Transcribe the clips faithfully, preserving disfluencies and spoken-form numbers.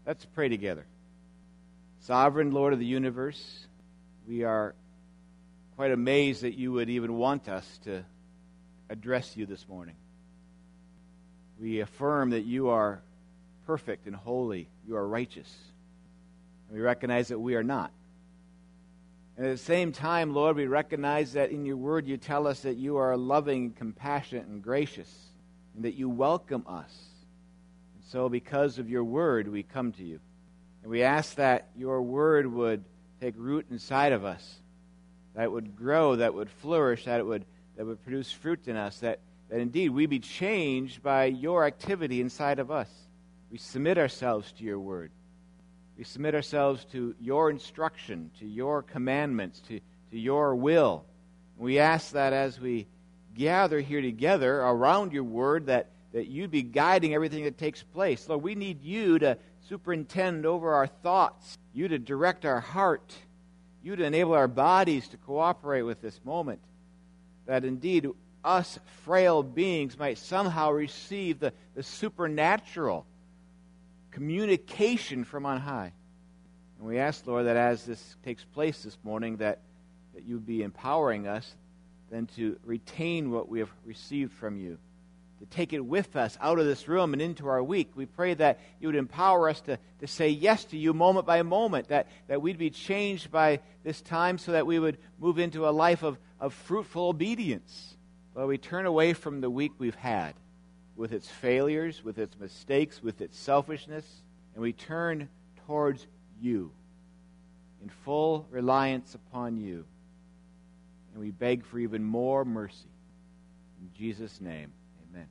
Let's pray together. Sovereign Lord of the universe, we are quite amazed that you would even want us to address you this morning. We affirm that you are perfect and holy. You are righteous. And we recognize that we are not. And at the same time, Lord, we recognize that in your word you tell us that you are loving, compassionate, and gracious, and that you welcome us. And so because of your word, we come to you. And we ask that your word would take root inside of us, that it would grow, that it would flourish, that it would, that would produce fruit in us, that, that indeed we be changed by your activity inside of us. We submit ourselves to your word. We submit ourselves to your instruction, to your commandments, to, to your will. We ask that as we gather here together around your word, that, that you'd be guiding everything that takes place. Lord, we need you to superintend over our thoughts, you to direct our heart, you to enable our bodies to cooperate with this moment, that indeed us frail beings might somehow receive the, the supernatural communication from on high. And we ask, Lord, that as this takes place this morning, that, that you be empowering us then to retain what we have received from you, to take it with us out of this room and into our week. We pray that you would empower us to, to say yes to you moment by moment, that, that we'd be changed by this time so that we would move into a life of, of fruitful obedience. Lord, we turn away from the week we've had, with its failures, with its mistakes, with its selfishness, and we turn towards you in full reliance upon you. And we beg for even more mercy. In Jesus' name, amen.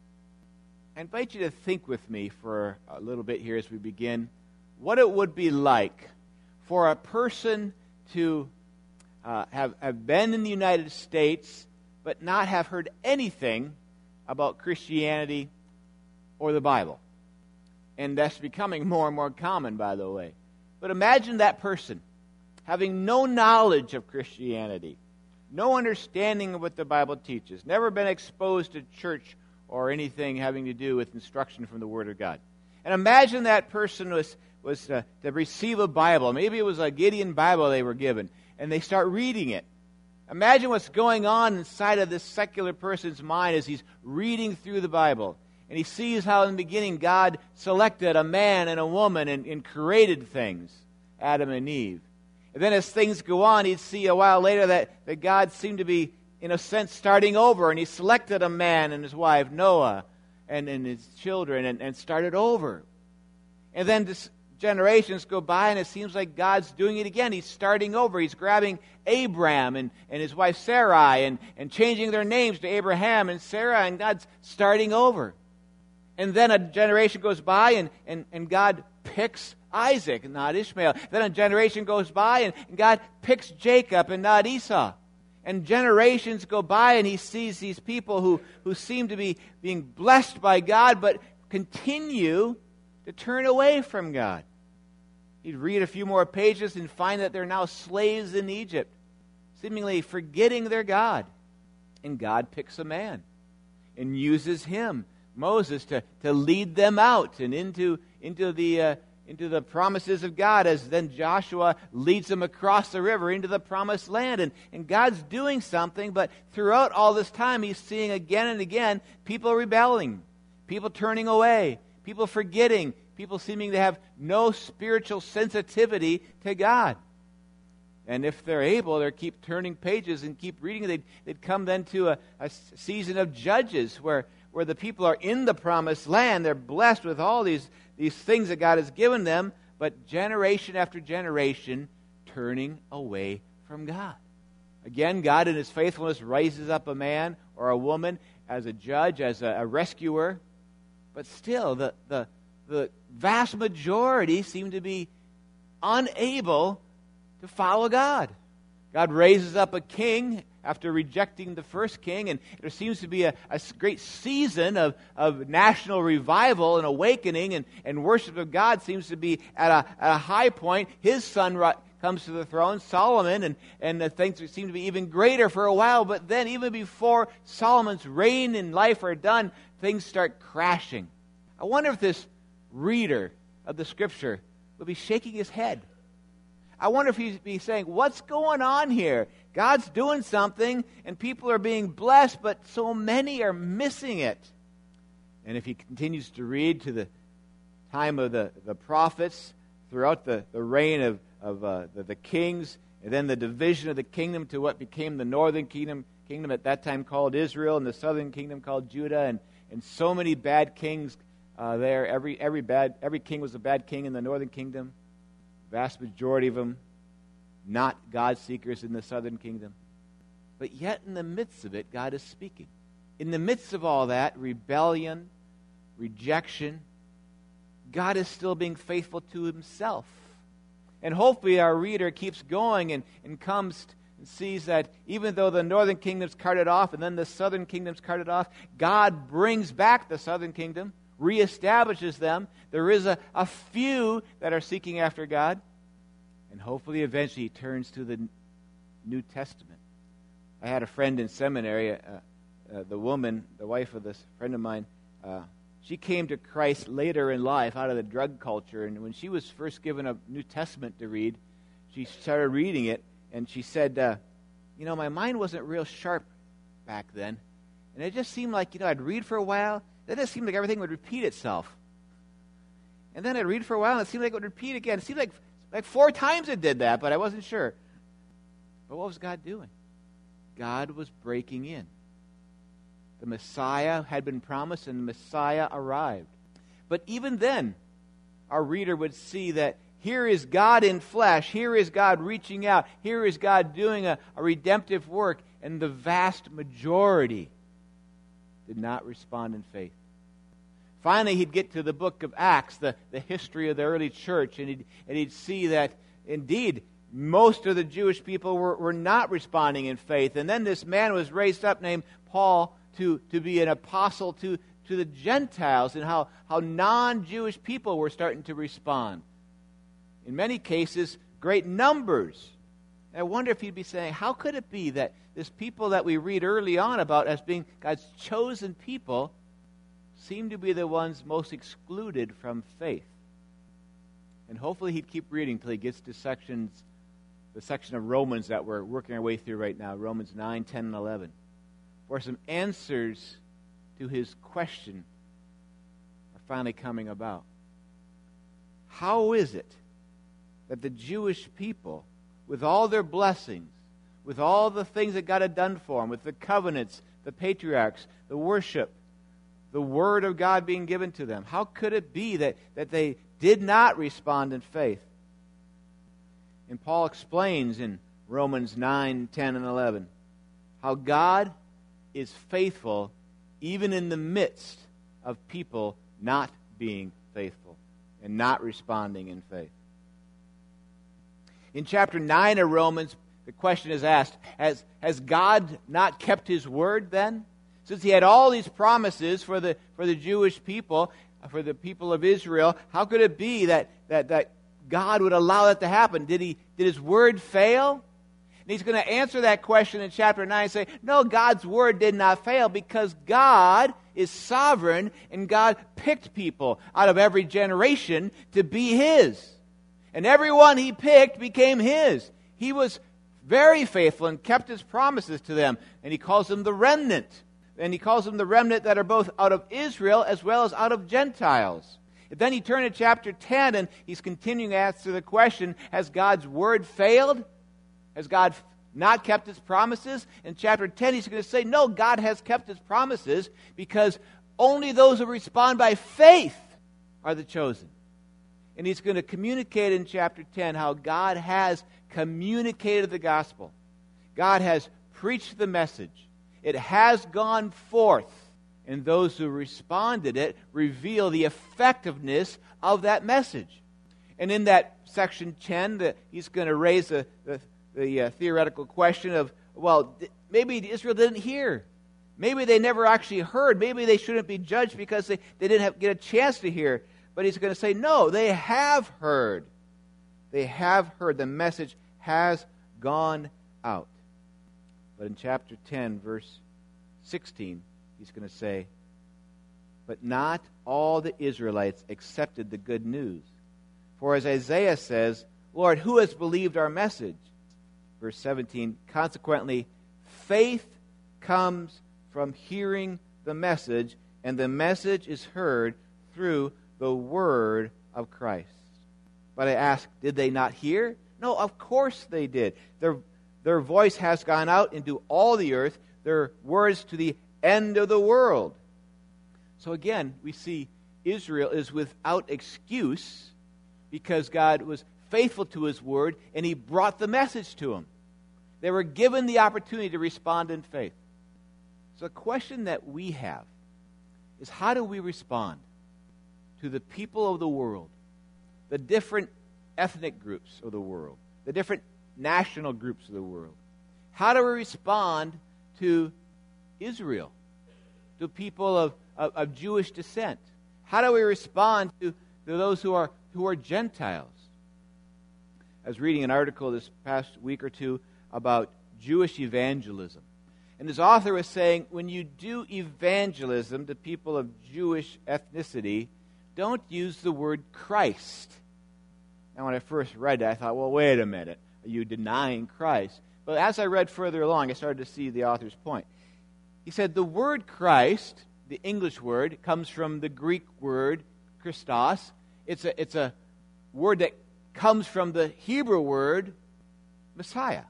I invite you to think with me for a little bit here as we begin what it would be like for a person to uh, have, have been in the United States but not have heard anything about Christianity or the Bible. And that's becoming more and more common, by the way. But imagine that person having no knowledge of Christianity, no understanding of what the Bible teaches, never been exposed to church or anything having to do with instruction from the Word of God. And imagine that person was, was to, to receive a Bible. Maybe it was a Gideon Bible they were given, and they start reading it. Imagine what's going on inside of this secular person's mind as he's reading through the Bible. And he sees how in the beginning God selected a man and a woman and, and created things, Adam and Eve. And then as things go on, he'd see a while later that, that God seemed to be, in a sense, starting over. And he selected a man and his wife, Noah, and, and his children, and, and started over. And then this generations go by, and it seems like God's doing it again. He's starting over. He's grabbing Abram and, and his wife Sarai and, and changing their names to Abraham and Sarah, and God's starting over. And then a generation goes by, and, and, and God picks Isaac and not Ishmael. Then a generation goes by, and, and God picks Jacob and not Esau. And generations go by, and he sees these people who, who seem to be being blessed by God, but continue to turn away from God. He'd read a few more pages and find that they're now slaves in Egypt, seemingly forgetting their God. And God picks a man and uses him, Moses, to, to lead them out and into, into, the, uh, into the promises of God, as then Joshua leads them across the river into the promised land. And, and God's doing something, but throughout all this time, he's seeing again and again people rebelling, people turning away, people forgetting, people seeming to have no spiritual sensitivity to God. And if they're able, they keep turning pages and keep reading. They'd, they'd come then to a, a season of Judges where, where the people are in the promised land. They're blessed with all these, these things that God has given them, but generation after generation turning away from God. Again, God in his faithfulness raises up a man or a woman as a judge, as a, a rescuer. But still, the, the, the vast majority seem to be unable to follow God. God raises up a king after rejecting the first king, and there seems to be a, a great season of, of national revival and awakening, and, and worship of God seems to be at a, at a high point. His son ri- comes to the throne, Solomon, and, and the things seem to be even greater for a while, but then even before Solomon's reign and life are done, things start crashing. I wonder if this reader of the Scripture would be shaking his head. I wonder if he'd be saying, what's going on here? God's doing something, and people are being blessed, but so many are missing it. And if he continues to read to the time of the, the prophets, throughout the, the reign of, of uh, the, the kings, and then the division of the kingdom to what became the northern kingdom, kingdom at that time called Israel, and the southern kingdom called Judah, and, and so many bad kings uh, there. Every every bad every king was a bad king in the northern kingdom. Vast majority of them not God seekers in the southern kingdom. But yet in the midst of it, God is speaking. In the midst of all that, rebellion, rejection, God is still being faithful to himself. And hopefully our reader keeps going and, and comes and sees that even though the northern kingdom's carted off and then the southern kingdom's carted off, God brings back the southern kingdom, reestablishes them. There is a, a few that are seeking after God. And hopefully eventually he turns to the New Testament. I had a friend in seminary, uh, uh, the woman, the wife of this friend of mine, uh, she came to Christ later in life out of the drug culture. And when she was first given a New Testament to read, she started reading it, and she said, uh, you know, my mind wasn't real sharp back then. And it just seemed like, you know, I'd read for a while, then it seemed like everything would repeat itself. And then I'd read for a while, and it seemed like it would repeat again. It seemed like like four times it did that, but I wasn't sure. But what was God doing? God was breaking in. The Messiah had been promised, and the Messiah arrived. But even then, our reader would see that here is God in flesh, here is God reaching out, here is God doing a, a redemptive work, and the vast majority did not respond in faith. Finally, he'd get to the book of Acts, the, the history of the early church, and he'd, and he'd see that, indeed, most of the Jewish people were, were not responding in faith. And then this man was raised up named Paul to, to be an apostle to, to the Gentiles, and how, how non-Jewish people were starting to respond. In many cases, great numbers. And I wonder if he'd be saying, how could it be that this people that we read early on about as being God's chosen people seem to be the ones most excluded from faith? And hopefully he'd keep reading till he gets to sections, the section of Romans that we're working our way through right now, Romans nine, ten, and eleven, where some answers to his question are finally coming about. How is it that the Jewish people, with all their blessings, with all the things that God had done for them, with the covenants, the patriarchs, the worship, the word of God being given to them, how could it be that, that they did not respond in faith? And Paul explains in Romans nine, ten, and eleven how God is faithful even in the midst of people not being faithful and not responding in faith. In chapter nine of Romans, the question is asked, has, has God not kept his word then? Since he had all these promises for the for the Jewish people, for the people of Israel, how could it be that, that, that God would allow that to happen? Did he did his word fail? And he's going to answer that question in chapter nine and say, no, God's word did not fail because God is sovereign and God picked people out of every generation to be his. And everyone he picked became his. He was very faithful and kept his promises to them. And he calls them the remnant. And he calls them the remnant that are both out of Israel as well as out of Gentiles. And then he turned to chapter ten and he's continuing to answer the question, has God's word failed? Has God not kept his promises? In chapter ten he's going to say, no, God has kept his promises because only those who respond by faith are the chosen. And he's going to communicate in chapter ten how God has communicated the gospel. God has preached the message. It has gone forth, and those who responded it reveal the effectiveness of that message. And in that section ten, the, he's going to raise the, the, the uh, theoretical question of, well, th- maybe Israel didn't hear. Maybe they never actually heard. Maybe they shouldn't be judged because they, they didn't have, get a chance to hear. But he's going to say, no, they have heard. They have heard. The message has gone out. But in chapter ten, verse sixteen, he's going to say, but not all the Israelites accepted the good news. For as Isaiah says, Lord, who has believed our message? Verse seventeen, consequently, faith comes from hearing the message, and the message is heard through the word of Christ. But I ask, did they not hear? No, of course they did. Their, their voice has gone out into all the earth, their words to the end of the world. So again, we see Israel is without excuse because God was faithful to his word and he brought the message to them. They were given the opportunity to respond in faith. So the question that we have is, how do we respond to the people of the world, the different ethnic groups of the world, the different national groups of the world? How do we respond to Israel, to people of, of, of Jewish descent? How do we respond to, to those who are who are Gentiles? I was reading an article this past week or two about Jewish evangelism. And this author was saying, when you do evangelism to people of Jewish ethnicity, don't use the word Christ. Now, when I first read that, I thought, well, wait a minute. Are you denying Christ? But as I read further along, I started to see the author's point. He said the word Christ, the English word, comes from the Greek word Christos. It's a, it's a word that comes from the Hebrew word Messiah.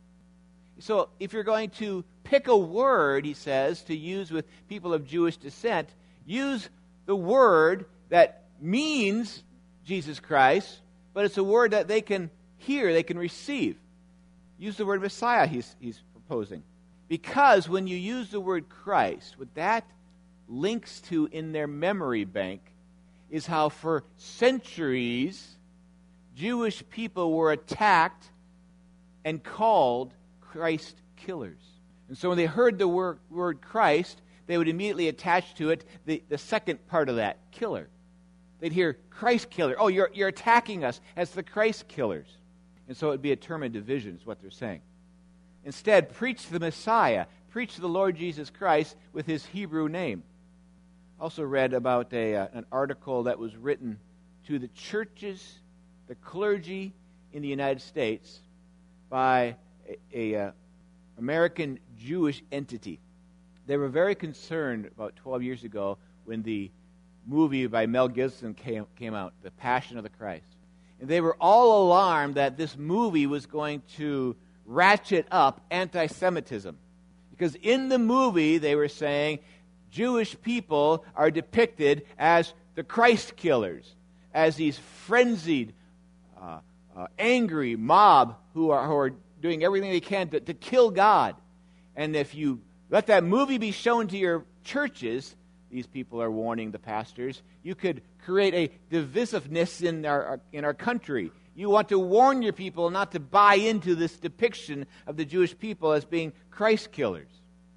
So if you're going to pick a word, he says, to use with people of Jewish descent, use the word that means Jesus Christ, but it's a word that they can hear, they can receive. Use the word Messiah, he's, he's proposing. Because when you use the word Christ, what that links to in their memory bank is how for centuries Jewish people were attacked and called Christ killers. And so when they heard the word, word Christ, they would immediately attach to it the, the second part of that, killer. They'd hear Christ killer. Oh, you're, you're attacking us as the Christ killers. And so it would be a term of division is what they're saying. Instead, preach the Messiah. Preach the Lord Jesus Christ with his Hebrew name. I also read about a, uh, an article that was written to the churches, the clergy in the United States by a, a uh, American Jewish entity. They were very concerned about twelve years ago when the movie by Mel Gibson came, came out, The Passion of the Christ. And they were all alarmed that this movie was going to ratchet up anti-Semitism. Because in the movie, they were saying, Jewish people are depicted as the Christ killers, as these frenzied, uh, uh, angry mob who are, who are doing everything they can to, to kill God. And if you let that movie be shown to your churches, these people are warning the pastors, you could create a divisiveness in our in our country. You want to warn your people not to buy into this depiction of the Jewish people as being Christ killers.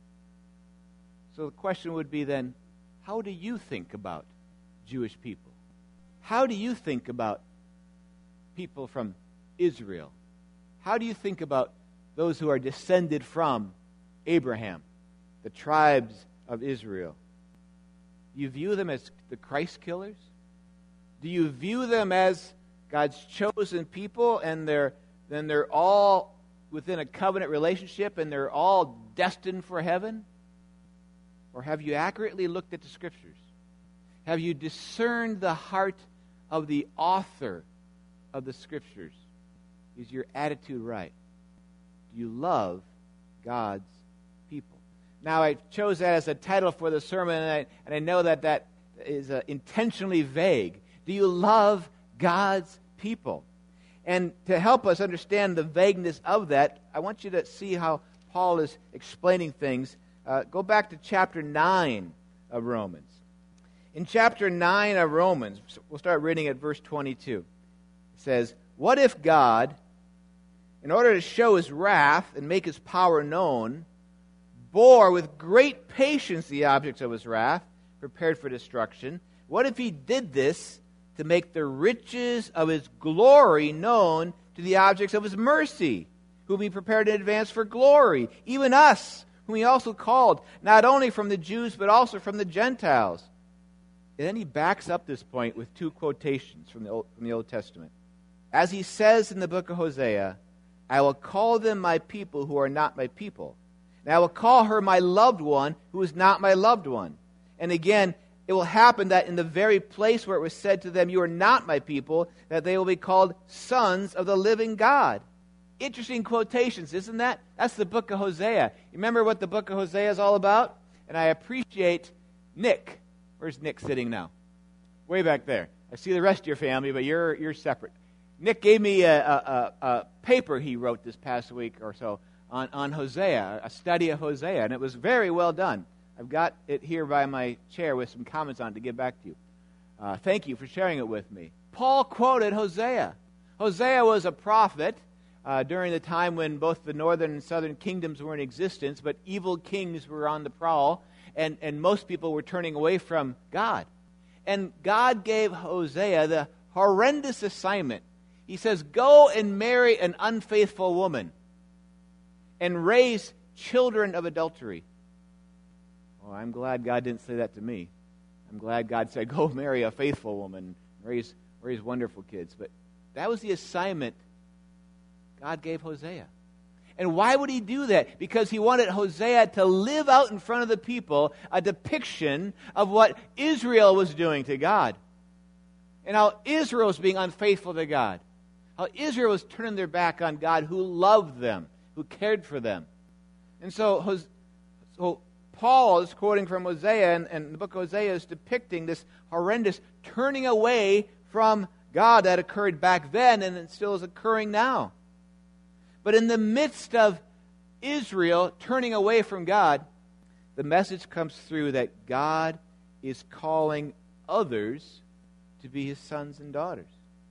So the question would be then, how do you think about Jewish people? How do you think about people from Israel? How do you think about those who are descended from Abraham, the tribes of Israel? Do you view them as the Christ killers? Do you view them as God's chosen people and they're then they're all within a covenant relationship and they're all destined for heaven? Or have you accurately looked at the Scriptures? Have you discerned the heart of the author of the Scriptures? Is your attitude right? Do you love God's people? Now, I chose that as a title for the sermon, and I, and I know that that is uh, intentionally vague. Do you love God's people? And to help us understand the vagueness of that, I want you to see how Paul is explaining things. Uh, go back to chapter nine of Romans. In chapter nine of Romans, we'll start reading at verse twenty-two. It says, "What if God, in order to show his wrath and make his power known, bore with great patience the objects of his wrath, prepared for destruction? What if he did this to make the riches of his glory known to the objects of his mercy, whom he prepared in advance for glory, even us, whom he also called, not only from the Jews, but also from the Gentiles? And then he backs up this point with two quotations from the Old, from the Old Testament. As he says in the book of Hosea, I will call them my people who are not my people. And I will call her my loved one who is not my loved one. And again, it will happen that in the very place where it was said to them, you are not my people, that they will be called sons of the living God. Interesting quotations, isn't that? That's the book of Hosea. You remember what the book of Hosea is all about? And I appreciate Nick. Where's Nick sitting now? Way back there. I see the rest of your family, but you're you're separate. Nick gave me a, a, a, a paper he wrote this past week or so on, on Hosea, a study of Hosea, and it was very well done. I've got it here by my chair with some comments on it to give back to you. Uh, thank you for sharing it with me. Paul quoted Hosea. Hosea was a prophet uh, during the time when both the northern and southern kingdoms were in existence, but evil kings were on the prowl, and, and most people were turning away from God. And God gave Hosea the horrendous assignment. He says, go and marry an unfaithful woman and raise children of adultery. Well, I'm glad God didn't say that to me. I'm glad God said, go marry a faithful woman, raise, raise wonderful kids. But that was the assignment God gave Hosea. And why would he do that? Because he wanted Hosea to live out in front of the people a depiction of what Israel was doing to God. And how Israel was being unfaithful to God. How Israel was turning their back on God who loved them, who cared for them. And so, so Paul is quoting from Hosea, and, and the book of Hosea is depicting this horrendous turning away from God that occurred back then and it still is occurring now. But in the midst of Israel turning away from God, the message comes through that God is calling others to be his sons and daughters.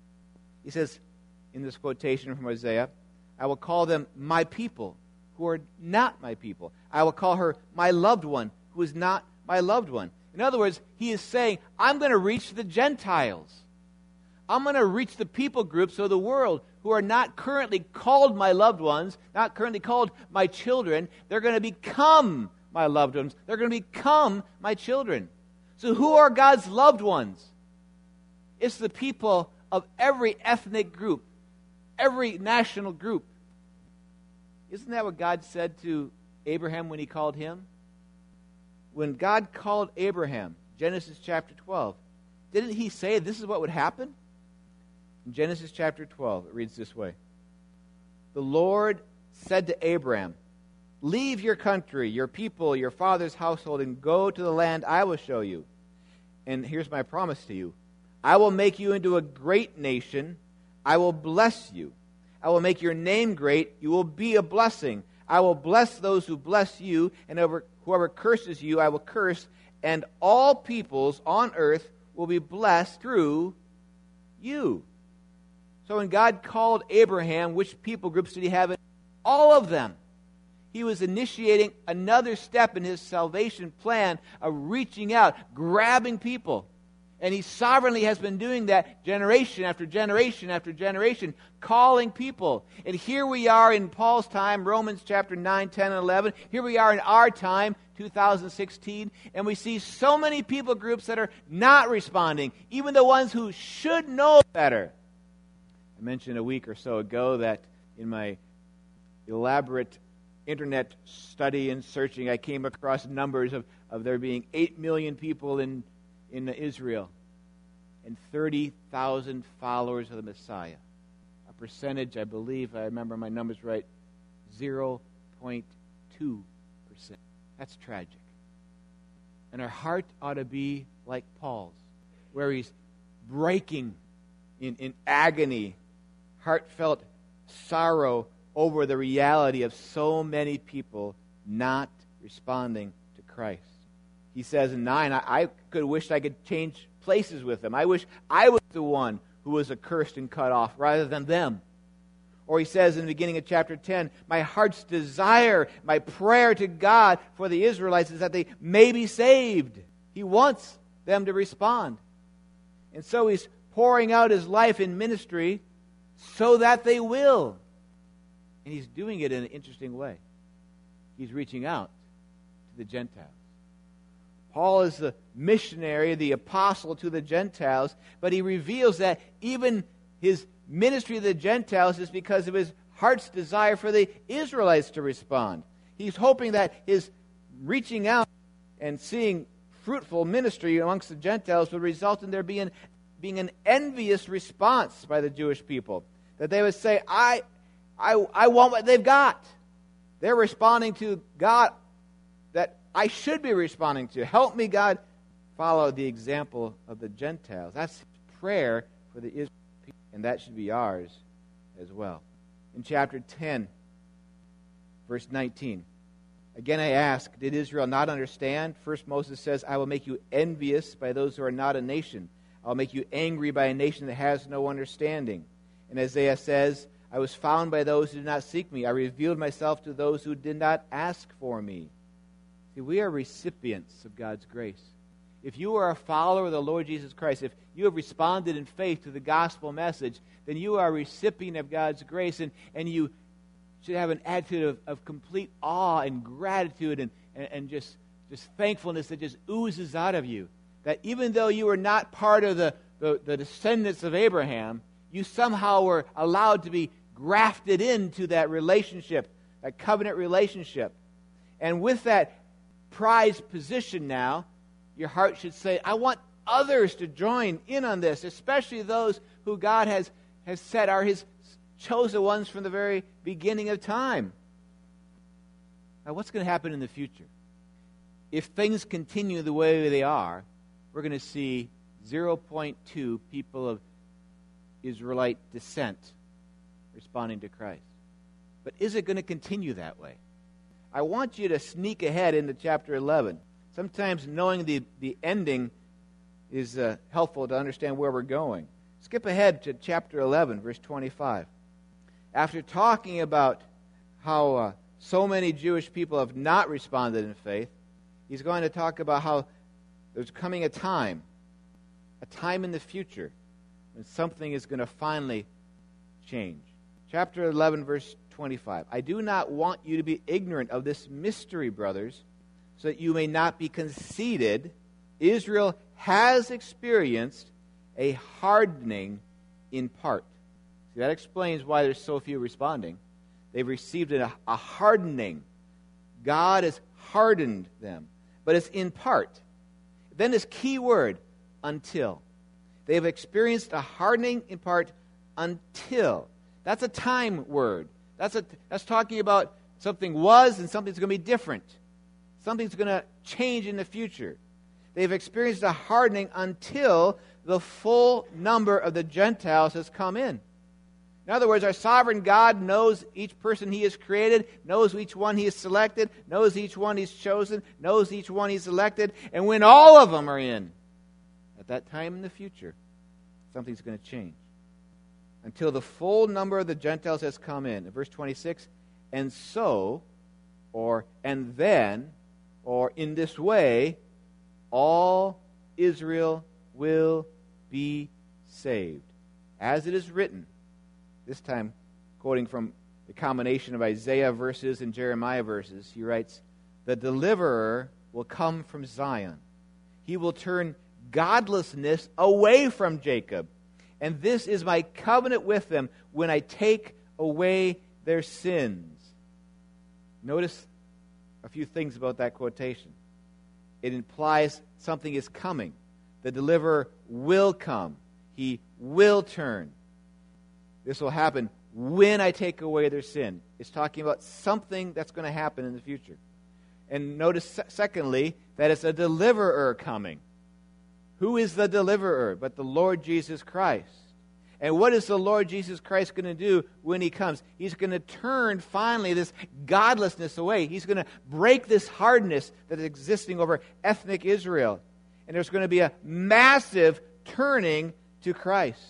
He says in this quotation from Hosea, I will call them my people who are not my people. I will call her my loved one who is not my loved one. In other words, he is saying, I'm going to reach the Gentiles. I'm going to reach the people groups of the world who are not currently called my loved ones, not currently called my children. They're going to become my loved ones. They're going to become my children. So who are God's loved ones? It's the people of every ethnic group, every national group. Isn't that what God said to Abraham when he called him? When God called Abraham, Genesis chapter twelve, didn't he say this is what would happen? In Genesis chapter twelve, it reads this way. The Lord said to Abraham, leave your country, your people, your father's household, and go to the land I will show you. And here's my promise to you. I will make you into a great nation. I will bless you. I will make your name great. You will be a blessing. I will bless those who bless you, and whoever curses you, I will curse. And all peoples on earth will be blessed through you. So when God called Abraham, which people groups did he have? All of them. He was initiating another step in his salvation plan of reaching out, grabbing people. And he sovereignly has been doing that generation after generation after generation, calling people. And here we are in Paul's time, Romans chapter nine, ten, and eleven. Here we are in our time, two thousand sixteen, and we see so many people groups that are not responding, even the ones who should know better. I mentioned a week or so ago that in my elaborate internet study and searching, I came across numbers of, of there being eight million people in in Israel, and thirty thousand followers of the Messiah. A percentage, I believe, I remember my numbers right, zero point two percent. That's tragic. And our heart ought to be like Paul's, where he's breaking in, in agony, heartfelt sorrow over the reality of so many people not responding to Christ. He says in nine, I, I could wish I could change places with them. I wish I was the one who was accursed and cut off rather than them. Or he says in the beginning of chapter ten, my heart's desire, my prayer to God for the Israelites is that they may be saved. He wants them to respond. And so he's pouring out his life in ministry so that they will. And he's doing it in an interesting way. He's reaching out to the Gentiles. Paul is the missionary, the apostle to the Gentiles, but he reveals that even his ministry to the Gentiles is because of his heart's desire for the Israelites to respond. He's hoping that his reaching out and seeing fruitful ministry amongst the Gentiles would result in there being, being an envious response by the Jewish people. That they would say, I, I, I want what they've got. They're responding to God that I should be responding to. Help me, God, follow the example of the Gentiles. That's prayer for the Israel people, and that should be ours as well. In chapter ten, verse nineteen, again I ask, did Israel not understand? First Moses says, I will make you envious by those who are not a nation. I'll make you angry by a nation that has no understanding. And Isaiah says, I was found by those who did not seek me. I revealed myself to those who did not ask for me. See, we are recipients of God's grace. If you are a follower of the Lord Jesus Christ, if you have responded in faith to the gospel message, then you are a recipient of God's grace, and, and you should have an attitude of, of complete awe and gratitude and, and, and just, just thankfulness that just oozes out of you. That even though you were not part of the, the, the descendants of Abraham, you somehow were allowed to be grafted into that relationship, that covenant relationship. And with that prized position now, your heart should say, I want others to join in on this, especially those who God has, has said are His chosen ones from the very beginning of time. Now, what's going to happen in the future? If things continue the way they are, we're going to see zero point two people of Israelite descent responding to Christ. But is it going to continue that way? I want you to sneak ahead into chapter eleven. Sometimes knowing the, the ending is uh, helpful to understand where we're going. Skip ahead to chapter eleven, verse twenty-five. After talking about how uh, so many Jewish people have not responded in faith, he's going to talk about how there's coming a time, a time in the future, when something is going to finally change. Chapter eleven, verse twenty-five. I do not want you to be ignorant of this mystery, brothers, so that you may not be conceited. Israel has experienced a hardening in part. See, that explains why there's so few responding. They've received a, a hardening. God has hardened them. But it's in part. Then this key word, until. They've experienced a hardening in part until. That's a time word. That's a, that's talking about something was and something's going to be different. Something's going to change in the future. They've experienced a hardening until the full number of the Gentiles has come in. In other words, our sovereign God knows each person He has created, knows each one He has selected, knows each one He's chosen, knows each one He's elected, and when all of them are in, at that time in the future, something's going to change. Until the full number of the Gentiles has come in. In verse twenty-six, and so, or and then, or in this way, all Israel will be saved. As it is written, this time quoting from the combination of Isaiah verses and Jeremiah verses, he writes, the deliverer will come from Zion. He will turn godlessness away from Jacob. And this is my covenant with them when I take away their sins. Notice a few things about that quotation. It implies something is coming. The deliverer will come. He will turn. This will happen when I take away their sin. It's talking about something that's going to happen in the future. And notice, secondly, that it's a deliverer coming. Who is the deliverer but the Lord Jesus Christ? And what is the Lord Jesus Christ going to do when He comes? He's going to turn finally this godlessness away. He's going to break this hardness that is existing over ethnic Israel. And there's going to be a massive turning to Christ.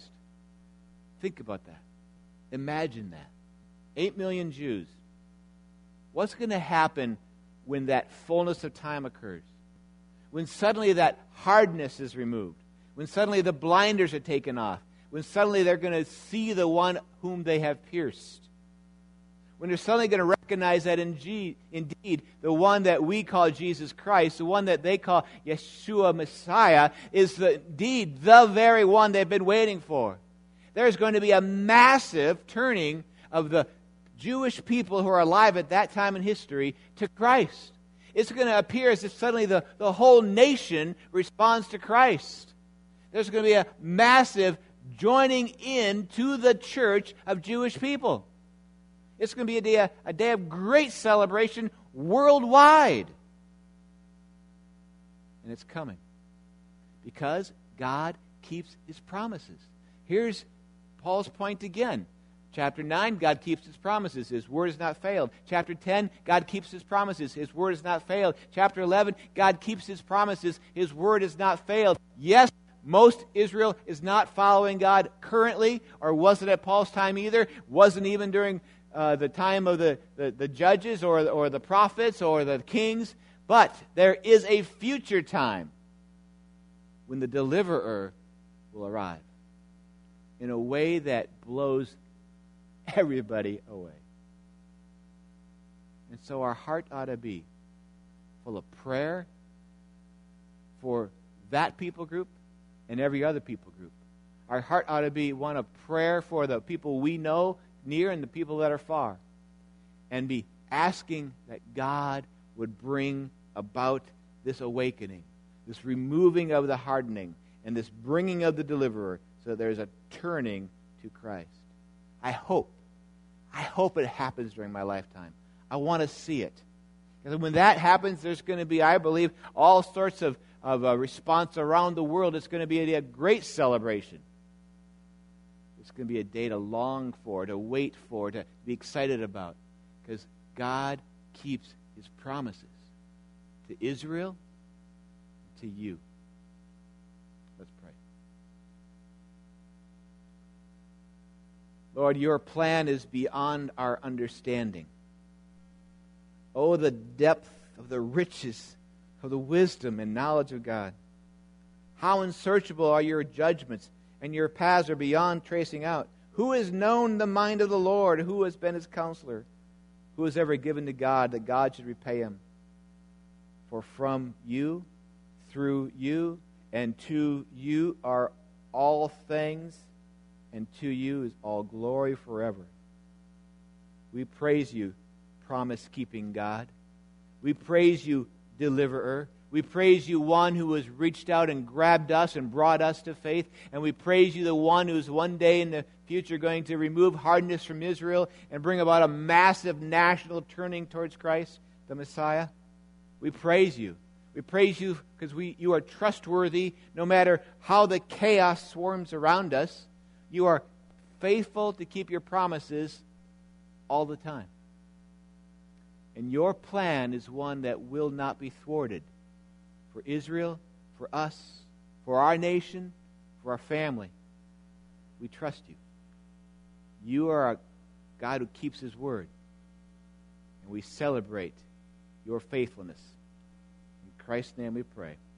Think about that. Imagine that. Eight million Jews. What's going to happen when that fullness of time occurs? When suddenly that hardness is removed. When suddenly the blinders are taken off. When suddenly they're going to see the one whom they have pierced. when they're suddenly going to recognize that in G, indeed the one that we call Jesus Christ, the one that they call Yeshua Messiah, is the, indeed the very one they've been waiting for. There's going to be a massive turning of the Jewish people who are alive at that time in history to Christ. It's going to appear as if suddenly the, the whole nation responds to Christ. There's going to be a massive joining in to the church of Jewish people. It's going to be a day, a day of great celebration worldwide. And it's coming because God keeps His promises. Here's Paul's point again. Chapter nine, God keeps His promises. His word has not failed. Chapter ten, God keeps His promises. His word has not failed. Chapter eleven, God keeps His promises. His word has not failed. Yes, most Israel is not following God currently, or wasn't at Paul's time either. Wasn't even during uh, the time of the, the, the judges or, or the prophets or the kings. But there is a future time when the deliverer will arrive in a way that blows everybody away. And so our heart ought to be full of prayer for that people group and every other people group. Our heart ought to be one of prayer for the people we know near and the people that are far. And be asking that God would bring about this awakening, this removing of the hardening, and this bringing of the deliverer, so that there's a turning to Christ. I hope, I hope it happens during my lifetime. I want to see it. Because when that happens, there's going to be, I believe, all sorts of, of uh, response around the world. It's going to be a, a great celebration. It's going to be a day to long for, to wait for, to be excited about. Because God keeps His promises to Israel, to you. Let's pray. Lord, your plan is beyond our understanding. Oh, the depth of the riches of the wisdom and knowledge of God. How unsearchable are your judgments, and your paths are beyond tracing out. Who has known the mind of the Lord? Who has been His counselor? Who has ever given to God that God should repay him? For from you, through you, and to you are all things, and to you is all glory forever. We praise you, promise-keeping God. We praise you, deliverer. We praise you, one who has reached out and grabbed us and brought us to faith. And we praise you, the one who is one day in the future going to remove hardness from Israel and bring about a massive national turning towards Christ, the Messiah. We praise you. We praise you because we you are trustworthy no matter how the chaos swarms around us. You are faithful to keep your promises all the time. And your plan is one that will not be thwarted for Israel, for us, for our nation, for our family. We trust you. You are a God who keeps His word. And we celebrate your faithfulness. In Christ's name we pray.